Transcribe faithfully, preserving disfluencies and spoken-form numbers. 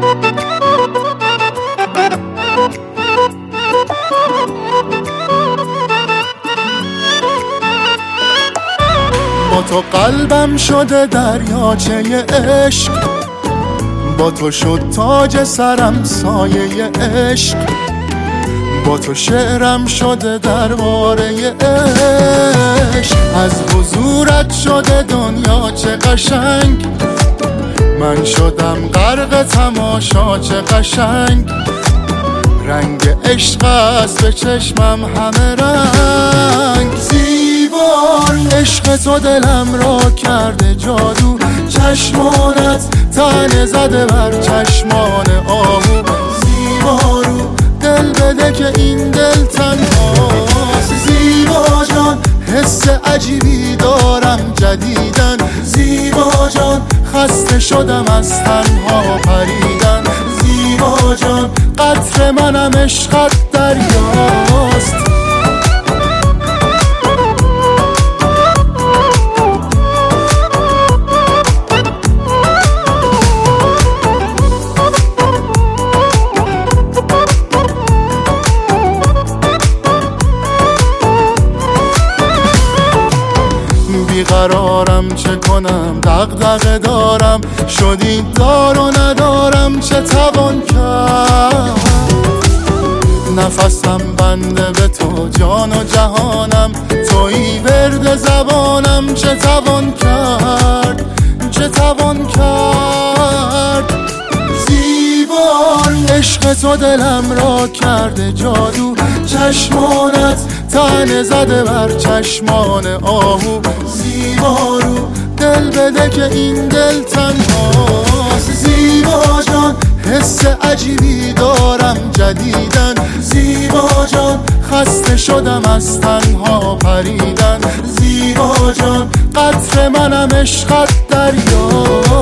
با تو قلبم شده دریاچه عشق، با تو شد تاج سرم سایه عشق، با تو شعرم شده درباره عشق. از حضورت شده دنیا چه قشنگ، من شدم غرق تماشا چه قشنگ. رنگ عشق است به چشمم همه رنگ. زیبا عشق تو دلم را کرده جادو، چشمانت تنه زده بر چشمان آهو. زیبا رو دل بده که این دل تنهاست. زیبا جان حس عجیبی دارم جدیدن. زیبا جان خسته شدم از تنها پریدن. زیبا جان قطر منم عشقت دریاست. بیقرارم چه کنم دغدغه دارم، شدی دار و ندارم چه توان کرد. نفسم بنده به تو جان و جهانم، تویی ورد زبانم چه توان کرد چه توان کرد. زیبا عشق تو دلم را کرده جادو، چشمانت تنه زده بر چشمان آهو. زیبا رو دل بده که این دل تنهاست. زیبا جان حس عجیبی دارم جدیدن. زیبا جان خسته شدم از تنها پریدن. زیبا جان قطر منم عشقت دریا.